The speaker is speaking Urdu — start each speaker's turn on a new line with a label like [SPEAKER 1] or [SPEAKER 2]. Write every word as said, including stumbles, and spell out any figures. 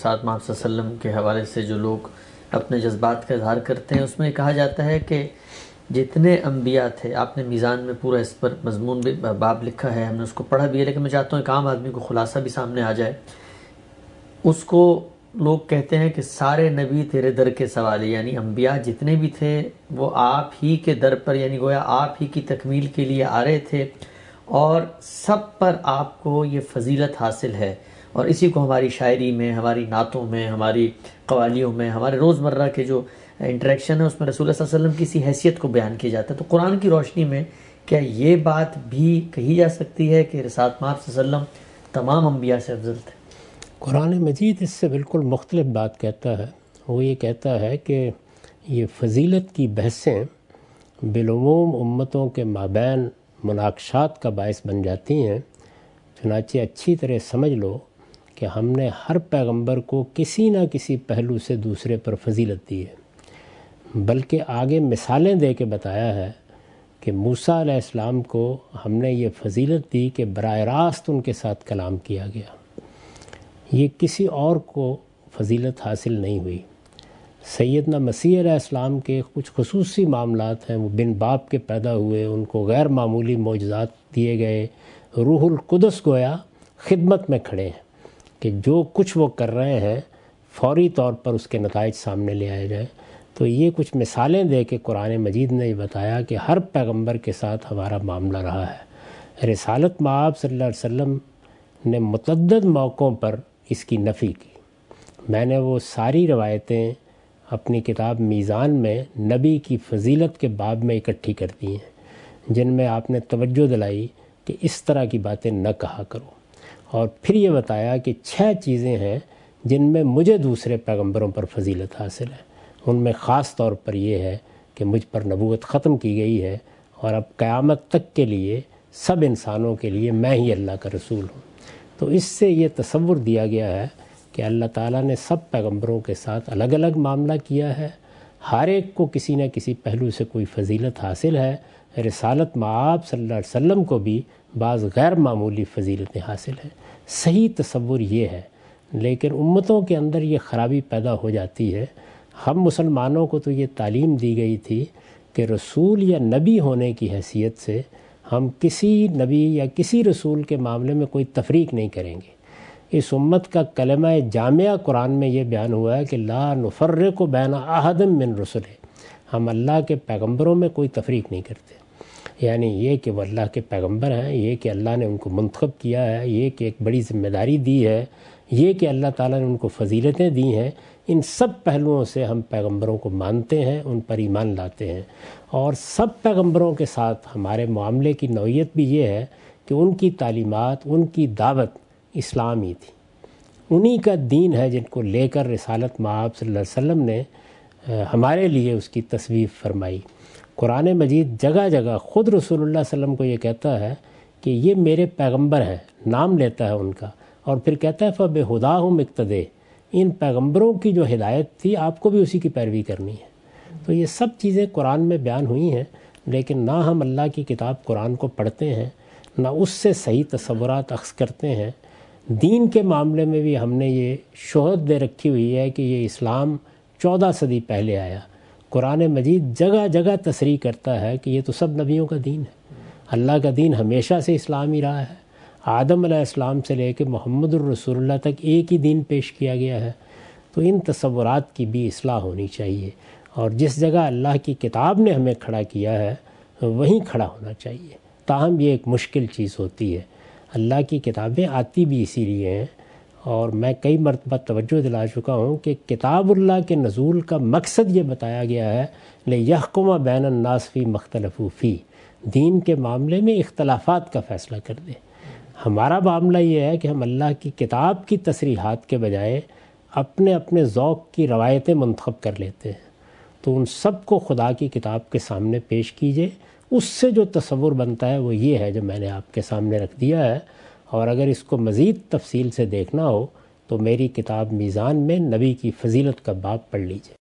[SPEAKER 1] رسالت محمد صلی اللہ علیہ وسلم کے حوالے سے جو لوگ اپنے جذبات کا اظہار کرتے ہیں، اس میں کہا جاتا ہے کہ جتنے انبیاء تھے، آپ نے میزان میں پورا اس پر مضمون بھی باب لکھا ہے، ہم نے اس کو پڑھا بھی ہے، لیکن میں چاہتا ہوں ایک عام آدمی کو خلاصہ بھی سامنے آ جائے۔ اس کو لوگ کہتے ہیں کہ سارے نبی تیرے در کے سوالی، یعنی انبیاء جتنے بھی تھے وہ آپ ہی کے در پر، یعنی گویا آپ ہی کی تکمیل کے لیے آ رہے تھے، اور سب پر آپ کو یہ فضیلت حاصل ہے، اور اسی کو ہماری شاعری میں، ہماری نعتوں میں، ہماری قوالیوں میں، ہمارے روزمرہ کے جو انٹریکشن ہے اس میں رسول اللہ صلی اللہ علیہ وسلم کی اسی حیثیت کو بیان کیا جاتا ہے۔ تو قرآن کی روشنی میں کیا یہ بات بھی کہی جا سکتی ہے کہ رسالت محمد صلی اللہ علیہ وسلم تمام انبیاء سے افضل تھے؟
[SPEAKER 2] قرآن مجید اس سے بالکل مختلف بات کہتا ہے۔ وہ یہ کہتا ہے کہ یہ فضیلت کی بحثیں بالعموم امتوں کے مابین مناقشات کا باعث بن جاتی ہیں، چنانچہ اچھی طرح سمجھ لو کہ ہم نے ہر پیغمبر کو کسی نہ کسی پہلو سے دوسرے پر فضیلت دی ہے، بلکہ آگے مثالیں دے کے بتایا ہے کہ موسیٰ علیہ السلام کو ہم نے یہ فضیلت دی کہ براہ راست ان کے ساتھ کلام کیا گیا، یہ کسی اور کو فضیلت حاصل نہیں ہوئی۔ سیدنا مسیح علیہ السلام کے کچھ خصوصی معاملات ہیں، وہ بن باپ کے پیدا ہوئے، ان کو غیر معمولی معجزات دیے گئے، روح القدس گویا خدمت میں کھڑے ہیں کہ جو کچھ وہ کر رہے ہیں فوری طور پر اس کے نتائج سامنے لے آئے جائیں۔ تو یہ کچھ مثالیں دے کے قرآن مجید نے یہ بتایا کہ ہر پیغمبر کے ساتھ ہمارا معاملہ رہا ہے۔ رسالت مآب صلی اللہ علیہ وسلم نے متعدد موقعوں پر اس کی نفی کی۔ میں نے وہ ساری روایتیں اپنی کتاب میزان میں نبی کی فضیلت کے باب میں اکٹھی کر دی ہیں، جن میں آپ نے توجہ دلائی کہ اس طرح کی باتیں نہ کہا کرو، اور پھر یہ بتایا کہ چھ چیزیں ہیں جن میں مجھے دوسرے پیغمبروں پر فضیلت حاصل ہے۔ ان میں خاص طور پر یہ ہے کہ مجھ پر نبوت ختم کی گئی ہے، اور اب قیامت تک کے لیے سب انسانوں کے لیے میں ہی اللہ کا رسول ہوں۔ تو اس سے یہ تصور دیا گیا ہے کہ اللہ تعالیٰ نے سب پیغمبروں کے ساتھ الگ الگ معاملہ کیا ہے، ہر ایک کو کسی نہ کسی پہلو سے کوئی فضیلت حاصل ہے۔ رسالت مآب صلی اللہ علیہ وسلم کو بھی بعض غیر معمولی فضیلتیں حاصل ہیں۔ صحیح تصور یہ ہے، لیکن امتوں کے اندر یہ خرابی پیدا ہو جاتی ہے۔ ہم مسلمانوں کو تو یہ تعلیم دی گئی تھی کہ رسول یا نبی ہونے کی حیثیت سے ہم کسی نبی یا کسی رسول کے معاملے میں کوئی تفریق نہیں کریں گے۔ اس امت کا کلمہ جامعہ قرآن میں یہ بیان ہوا ہے کہ لا نفرق بین احد من رسلہ، ہم اللہ کے پیغمبروں میں کوئی تفریق نہیں کرتے۔ یعنی یہ کہ وہ اللہ کے پیغمبر ہیں، یہ کہ اللہ نے ان کو منتخب کیا ہے، یہ کہ ایک بڑی ذمہ داری دی ہے، یہ کہ اللہ تعالیٰ نے ان کو فضیلتیں دی ہیں، ان سب پہلوؤں سے ہم پیغمبروں کو مانتے ہیں، ان پر ایمان لاتے ہیں۔ اور سب پیغمبروں کے ساتھ ہمارے معاملے کی نوعیت بھی یہ ہے کہ ان کی تعلیمات، ان کی دعوت اسلامی تھی، انہی کا دین ہے جن کو لے کر رسالت مآب صلی اللہ علیہ وسلم نے ہمارے لیے اس کی تصویب فرمائی۔ قرآن مجید جگہ جگہ خود رسول اللہ صلی اللہ علیہ وسلم کو یہ کہتا ہے کہ یہ میرے پیغمبر ہیں، نام لیتا ہے ان کا، اور پھر کہتا ہے فَبِهُدَاهُمْ اقْتَدِیٰ، ان پیغمبروں کی جو ہدایت تھی آپ کو بھی اسی کی پیروی کرنی ہے۔ تو یہ سب چیزیں قرآن میں بیان ہوئی ہیں، لیکن نہ ہم اللہ کی کتاب قرآن کو پڑھتے ہیں، نہ اس سے صحیح تصورات اخذ کرتے ہیں۔ دین کے معاملے میں بھی ہم نے یہ شہرت دے رکھی ہوئی ہے کہ یہ اسلام چودہ صدی پہلے آیا۔ قرآن مجید جگہ جگہ تصریح کرتا ہے کہ یہ تو سب نبیوں کا دین ہے، اللہ کا دین ہمیشہ سے اسلام ہی رہا ہے، آدم علیہ السلام سے لے کے محمد الرسول اللہ تک ایک ہی دین پیش کیا گیا ہے۔ تو ان تصورات کی بھی اصلاح ہونی چاہیے، اور جس جگہ اللہ کی کتاب نے ہمیں کھڑا کیا ہے وہیں کھڑا ہونا چاہیے۔ تاہم یہ ایک مشکل چیز ہوتی ہے۔ اللہ کی کتابیں آتی بھی اسی لیے ہیں، اور میں کئی مرتبہ توجہ دلا چکا ہوں کہ کتاب اللہ کے نزول کا مقصد یہ بتایا گیا ہے لِيَحْكُمَ بَيْنَ النَّاسِ فِي مَا اخْتَلَفُوا فِيهِ، دین کے معاملے میں اختلافات کا فیصلہ کر دے۔ ہمارا معاملہ یہ ہے کہ ہم اللہ کی کتاب کی تصریحات کے بجائے اپنے اپنے ذوق کی روایتیں منتخب کر لیتے ہیں۔ تو ان سب کو خدا کی کتاب کے سامنے پیش کیجئے، اس سے جو تصور بنتا ہے وہ یہ ہے جو میں نے آپ کے سامنے رکھ دیا ہے۔ اور اگر اس کو مزید تفصیل سے دیکھنا ہو تو میری کتاب میزان میں نبی کی فضیلت کا باب پڑھ لیجئے۔